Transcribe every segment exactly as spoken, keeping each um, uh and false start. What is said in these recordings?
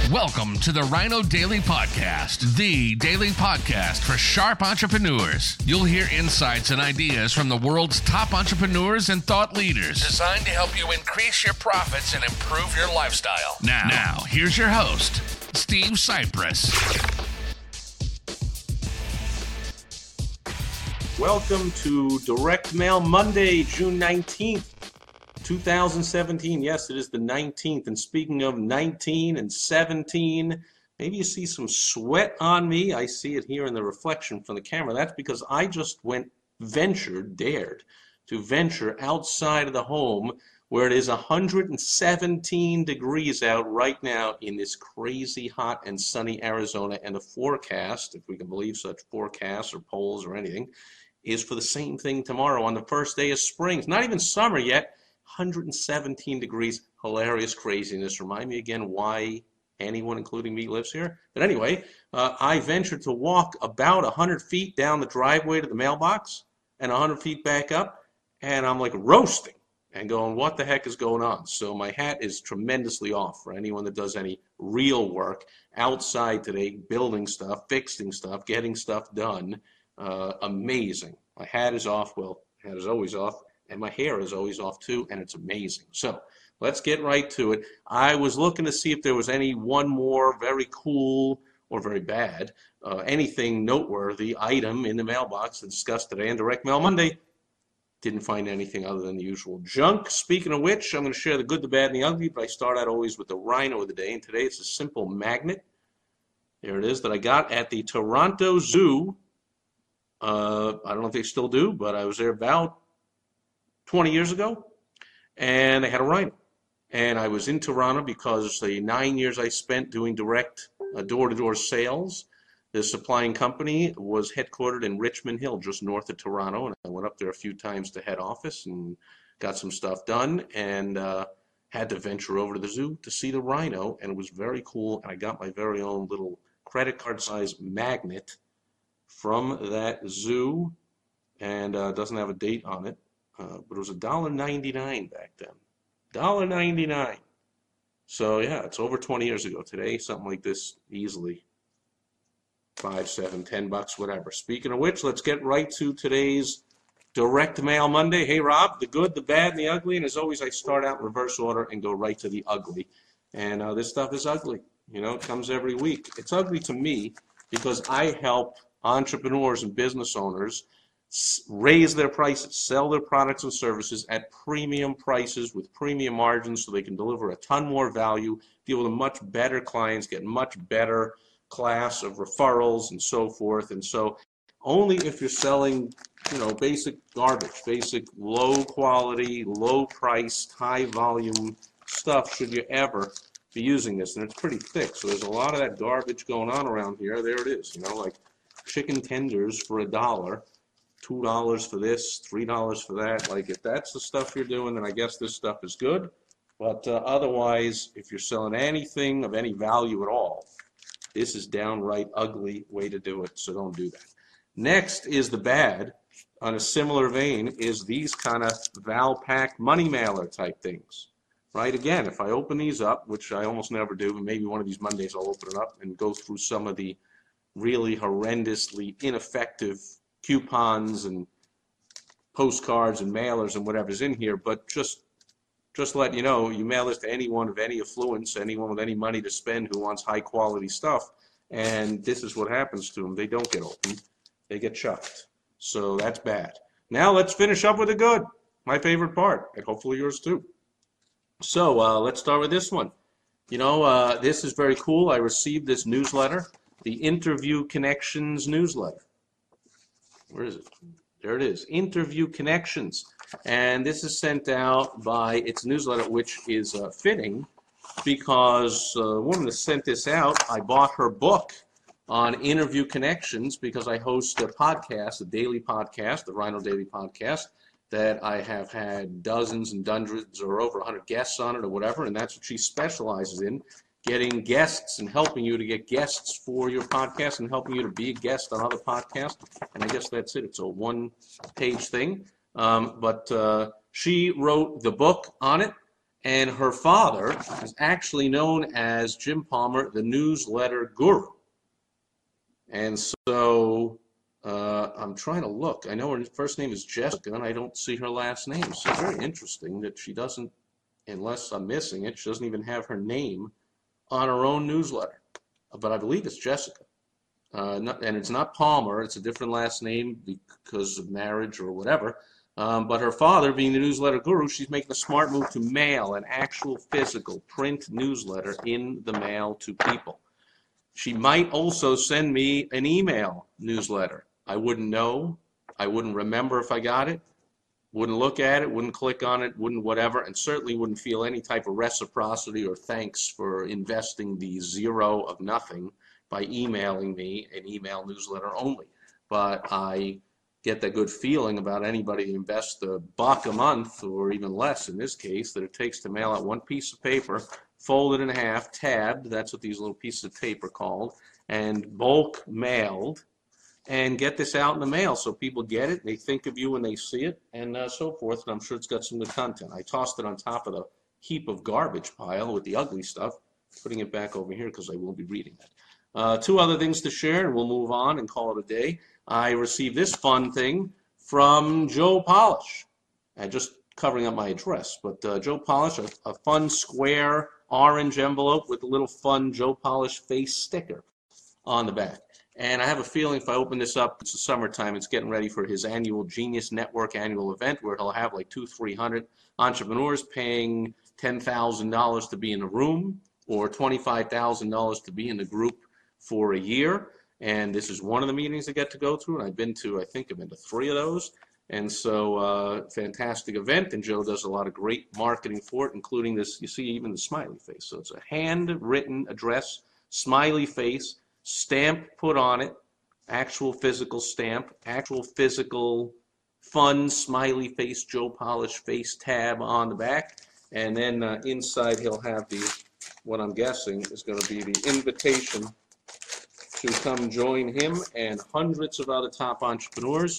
Welcome to the Rhino Daily Podcast, the daily podcast for sharp entrepreneurs. You'll hear insights and ideas from the world's top entrepreneurs and thought leaders, designed to help you increase your profits and improve your lifestyle. Now, now here's your host, Steve Cypress. Welcome to Direct Mail Monday, June nineteenth. two thousand seventeen. Yes, it is the nineteenth. And speaking of nineteen and seventeen, maybe you see some sweat on me. I see it here in the reflection from the camera. That's because I just went, ventured, dared to venture outside of the home where it is one hundred seventeen degrees out right now in this crazy hot and sunny Arizona. And the forecast, if we can believe such forecasts or polls or anything, is for the same thing tomorrow on the first day of spring. It's not even summer yet. one hundred seventeen degrees, hilarious craziness. Remind me again why anyone, including me, lives here. But anyway, uh, I ventured to walk about one hundred feet down the driveway to the mailbox and one hundred feet back up, and I'm like roasting and going, what the heck is going on? So my hat is tremendously off for anyone that does any real work outside today, building stuff, fixing stuff, getting stuff done. Uh, amazing. My hat is off. Well, hat is always off. And my hair is always off too, and it's amazing. So let's get right to it. I was looking to see if there was any one more very cool or very bad, uh, anything noteworthy item in the mailbox to discuss today on Direct Mail Monday. Didn't find anything other than the usual junk. Speaking of which, I'm going to share the good, the bad, and the ugly, but I start out always with the rhino of the day, and today it's a simple magnet. There it is that I got at the Toronto Zoo. Uh, I don't know if they still do, but I was there about twenty years ago, and they had a rhino. And I was in Toronto because the nine years I spent doing direct uh, door-to-door sales, the supplying company was headquartered in Richmond Hill, just north of Toronto, and I went up there a few times to head office and got some stuff done, and uh, had to venture over to the zoo to see the rhino, and it was very cool, and I got my very own little credit card-sized magnet from that zoo, and uh, doesn't have a date on it. Uh, but it was one dollar ninety-nine back then. one dollar ninety-nine. So, yeah, it's over twenty years ago. Today, something like this, easily five, seven, ten bucks, whatever. Speaking of which, let's get right to today's Direct Mail Monday. Hey, Rob, the good, the bad, and the ugly. And as always, I start out in reverse order and go right to the ugly. And uh, this stuff is ugly. You know, it comes every week. It's ugly to me because I help entrepreneurs and business owners raise their prices, sell their products and services at premium prices with premium margins so they can deliver a ton more value, deal with a much better clients, get much better class of referrals and so forth. And so only if you're selling, you know, basic garbage, basic low quality, low priced, high volume stuff should you ever be using this. And it's pretty thick. So there's a lot of that garbage going on around here. There it is, you know, like chicken tenders for a dollar. two dollars for this, three dollars for that. Like, if that's the stuff you're doing, then I guess this stuff is good. But uh, otherwise, if you're selling anything of any value at all, this is downright ugly way to do it, so don't do that. Next is the bad. On a similar vein is these kind of Valpak money mailer type things. Right? Again, if I open these up, which I almost never do, and maybe one of these Mondays I'll open it up and go through some of the really horrendously ineffective coupons and postcards and mailers and whatever's in here, but just just let you know, you mail this to anyone of any affluence, anyone with any money to spend who wants high quality stuff, and this is what happens to them. They don't get opened, they get chucked. So that's bad. Now let's finish up with the good, my favorite part, and hopefully yours too. So uh, let's start with this one. You know, uh, this is very cool. I received this newsletter, the Interview Connections newsletter. Where is it? There it is. Interview Connections. And this is sent out by its newsletter, which is uh, fitting because uh, the woman that sent this out, I bought her book on Interview Connections because I host a podcast, a daily podcast, the Rhino Daily Podcast, that I have had dozens and hundreds or over one hundred guests on it or whatever, and that's what she specializes in, getting guests and helping you to get guests for your podcast and helping you to be a guest on other podcasts. And I guess that's it. It's a one-page thing. Um, but uh, she wrote the book on it, And her father is actually known as Jim Palmer, the newsletter guru. And so uh, I'm trying to look. I know her first name is Jessica, and I don't see her last name. So it's very interesting that she doesn't, unless I'm missing it, she doesn't even have her name on her own newsletter. But I believe it's Jessica. Uh, not, and it's not Palmer. It's a different last name because of marriage or whatever. Um, but her father, being the newsletter guru, she's making a smart move to mail an actual physical print newsletter in the mail to people. She might also send me an email newsletter. I wouldn't know. I wouldn't remember if I got it. Wouldn't look at it, wouldn't click on it, wouldn't whatever, and certainly wouldn't feel any type of reciprocity or thanks for investing the zero of nothing by emailing me an email newsletter only. But I get that good feeling about anybody who invests a buck a month, or even less in this case, that it takes to mail out one piece of paper, folded in half, tabbed, that's what these little pieces of tape are called, and bulk mailed, and get this out in the mail so people get it, they think of you when they see it, and uh, so forth, and I'm sure it's got some good content. I tossed it on top of the heap of garbage pile with the ugly stuff, putting it back over here because I will be reading that. Uh, two other things to share, and we'll move on and call it a day. I received this fun thing from Joe Polish. I'm just covering up my address, but uh, Joe Polish, a, a fun square orange envelope with a little fun Joe Polish face sticker on the back. And I have a feeling if I open this up, it's the summertime, it's getting ready for his annual Genius Network annual event where he'll have like two, three hundred entrepreneurs paying ten thousand dollars to be in a room or twenty-five thousand dollars to be in the group for a year. And this is one of the meetings I get to go through, and I've been to, I think I've been to three of those. And so, uh, fantastic event, and Joe does a lot of great marketing for it, including this, you see even the smiley face. So it's a handwritten address, smiley face, stamp put on it, actual physical stamp, actual physical fun smiley face Joe Polish face tab on the back, and then uh, inside he'll have the, what I'm guessing is going to be the invitation to come join him and hundreds of other top entrepreneurs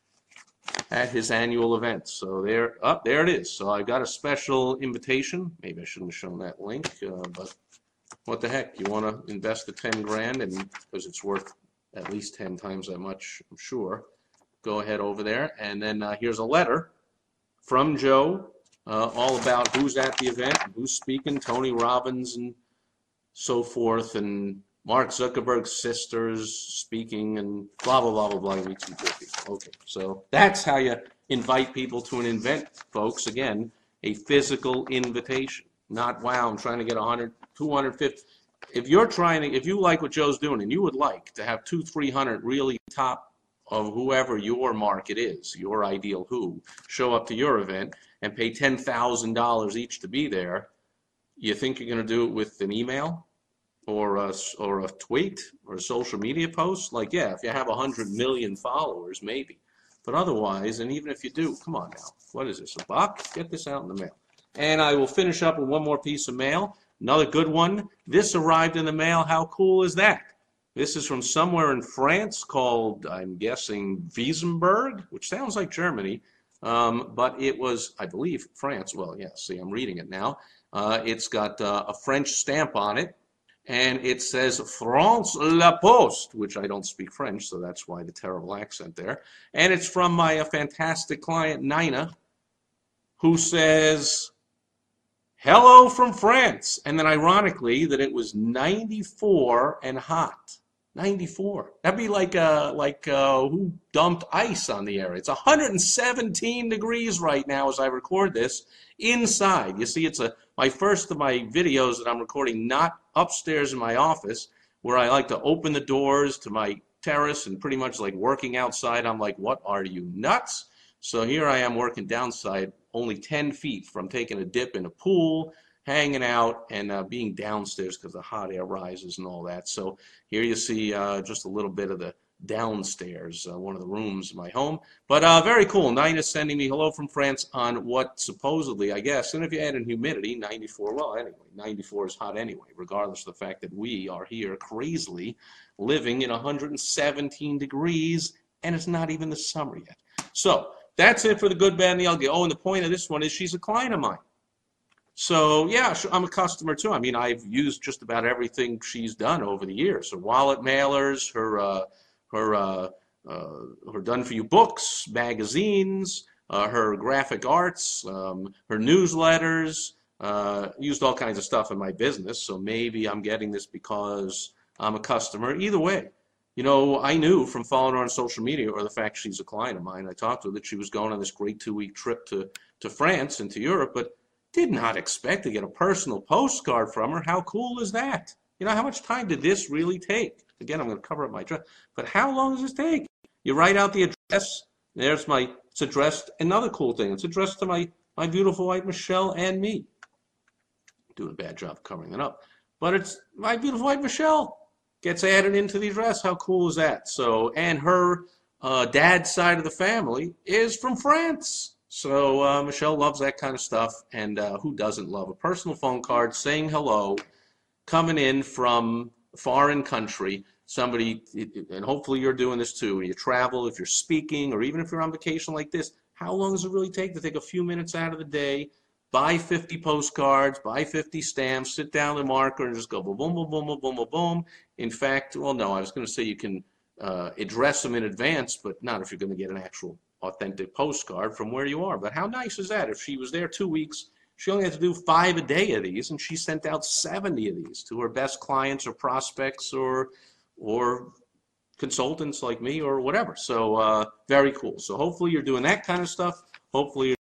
at his annual event. So there, up oh, there it is. So I got a special invitation. Maybe I shouldn't have shown that link, uh, but what the heck? You want to invest the ten grand, and because it's worth at least ten times that much, I'm sure. Go ahead over there, and then uh, here's a letter from Joe, uh, all about who's at the event, who's speaking, Tony Robbins, and so forth, and Mark Zuckerberg's sisters speaking, and blah, blah, blah, blah, blah. You meet some cool people. Okay, so that's how you invite people to an event, folks. Again, a physical invitation. Not, wow, I'm trying to get one hundred, two hundred fifty. If you're trying to, if you like what Joe's doing, and you would like to have two, three hundred really top of whoever your market is, your ideal who, show up to your event and pay ten thousand dollars each to be there, you think you're going to do it with an email? Or a, or a tweet or a social media post? Like, yeah, if you have one hundred million followers, maybe. But otherwise, and even if you do, come on now. What is this, a buck? Get this out in the mail. And I will finish up with one more piece of mail. Another good one. This arrived in the mail. How cool is that? This is from somewhere in France called, I'm guessing, Wiesenberg, which sounds like Germany. Um, but it was, I believe, France. Well, yeah, see, I'm reading it now. Uh, it's got uh, a French stamp on it. And it says France La Poste, which I don't speak French, so that's why the terrible accent there. And it's from my uh, fantastic client, Nina, who says, hello from France. And then ironically, that it was ninety-four and hot. ninety-four. That'd be like, uh, like uh, who dumped ice on the area. It's one hundred seventeen degrees right now as I record this inside. You see, it's a my first of my videos that I'm recording not upstairs in my office, where I like to open the doors to my terrace and pretty much like working outside. I'm like, what are you, nuts? So here I am working downside, only ten feet from taking a dip in a pool, hanging out, and uh, being downstairs because the hot air rises and all that. So here you see uh, just a little bit of the downstairs, uh, one of the rooms in my home. But uh, very cool. Nina's sending me hello from France on what supposedly, I guess, and if you add in humidity, ninety-four, well, anyway, ninety-four is hot anyway, regardless of the fact that we are here crazily living in one hundred seventeen degrees, and it's not even the summer yet. So that's it for the good, bad, and the ugly. Oh, and the point of this one is she's a client of mine. So yeah, I'm a customer too. I mean, I've used just about everything she's done over the years. Her wallet mailers, her uh, her uh, uh, her done-for-you books, magazines, uh, her graphic arts, um, her newsletters. Uh, used all kinds of stuff in my business. So maybe I'm getting this because I'm a customer. Either way, you know, I knew from following her on social media or the fact she's a client of mine, I talked to her, that she was going on this great two-week trip to, to France and to Europe, but did not expect to get a personal postcard from her. How cool is that? You know, how much time did this really take? Again, I'm going to cover up my address, but how long does this take? You write out the address. There's my, it's addressed, another cool thing, it's addressed to my, my beautiful wife, Michelle, and me. Doing a bad job covering it up. But it's my beautiful wife, Michelle, gets added into the address. How cool is that? So, and her uh, dad's side of the family is from France. So uh, Michelle loves that kind of stuff. And uh, who doesn't love a personal phone card saying hello, coming in from a foreign country, somebody, and hopefully you're doing this too, when you travel, if you're speaking, or even if you're on vacation like this, how long does it really take to take a few minutes out of the day, buy fifty postcards, buy fifty stamps, sit down with a marker and just go boom, boom, boom, boom, boom, boom, boom, boom. In fact, well, no, I was going to say you can uh, address them in advance, but not if you're going to get an actual authentic postcard from where you are. But how nice is that? If she was there two weeks, she only had to do five a day of these, and she sent out seventy of these to her best clients or prospects or or consultants like me or whatever. So uh, very cool. So hopefully you're doing that kind of stuff. Hopefully you're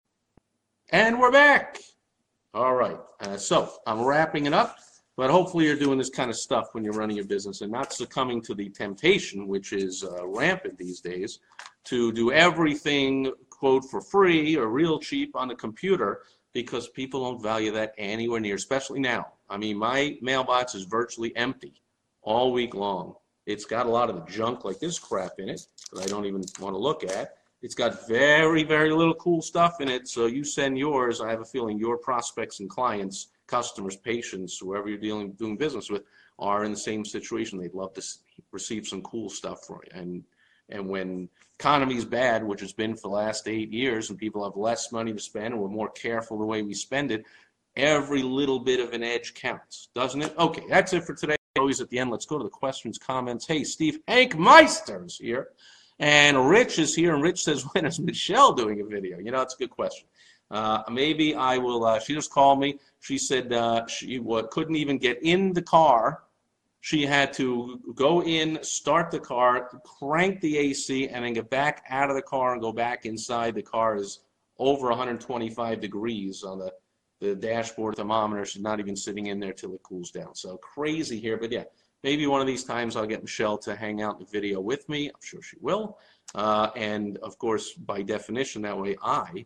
And we're back. All right. Uh, so I'm wrapping it up, but hopefully you're doing this kind of stuff when you're running your business and not succumbing to the temptation, which is uh, rampant these days, to do everything, quote, for free or real cheap on the computer, because people don't value that anywhere near, especially now. I mean, my mailbox is virtually empty all week long. It's got a lot of the junk like this crap in it that I don't even want to look at. It's got very, very little cool stuff in it, so you send yours. I have a feeling your prospects and clients, customers, patients, whoever you're dealing doing business with, are in the same situation. They'd love to receive some cool stuff from you. And and when economy's bad, which has been for the last eight years, and people have less money to spend, and we're more careful the way we spend it, every little bit of an edge counts, doesn't it? Okay, that's it for today. Always at the end, let's go to the questions, comments. Hey, Steve, Hank Meister's here. And Rich is here, and Rich says, when is Michelle doing a video? You know, it's a good question. Uh, maybe I will, uh, she just called me. She said uh, she what, couldn't even get in the car. She had to go in, start the car, crank the A C, and then get back out of the car and go back inside. The car is over one hundred twenty-five degrees on the, the dashboard thermometer. She's not even sitting in there till it cools down. So crazy here, but yeah. Maybe one of these times I'll get Michelle to hang out in the video with me. I'm sure she will. Uh, and, of course, by definition, that way I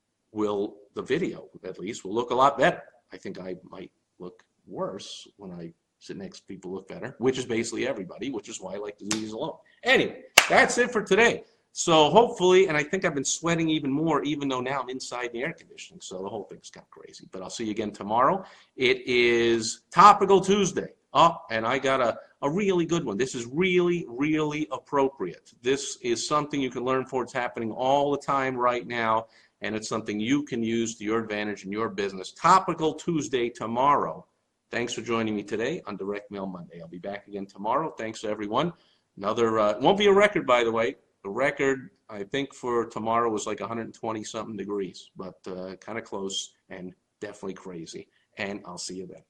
will, the video at least, will look a lot better. I think I might look worse when I sit next to people who look better, which is basically everybody, which is why I like to do these alone. Anyway, that's it for today. So hopefully, and I think I've been sweating even more, even though now I'm inside the air conditioning. So the whole thing's kind of crazy. But I'll see you again tomorrow. It is Topical Tuesday. Oh, and I got a, a really good one. This is really, really appropriate. This is something you can learn for. It's happening all the time right now, and it's something you can use to your advantage in your business. Topical Tuesday tomorrow. Thanks for joining me today on Direct Mail Monday. I'll be back again tomorrow. Thanks to everyone. Another, uh, it won't be a record, by the way. The record, I think, for tomorrow was like one hundred twenty something degrees, but uh, kind of close and definitely crazy. And I'll see you then.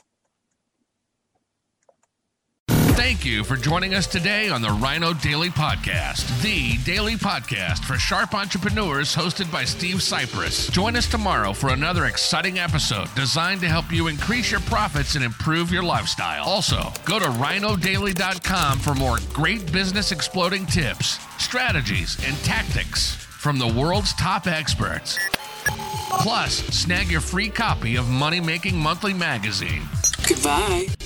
Thank you for joining us today on the Rhino Daily Podcast, the daily podcast for sharp entrepreneurs hosted by Steve Cypress. Join us tomorrow for another exciting episode designed to help you increase your profits and improve your lifestyle. Also, go to rhino daily dot com for more great business exploding tips, strategies, and tactics from the world's top experts. Plus, snag your free copy of Money Making Monthly magazine. Goodbye.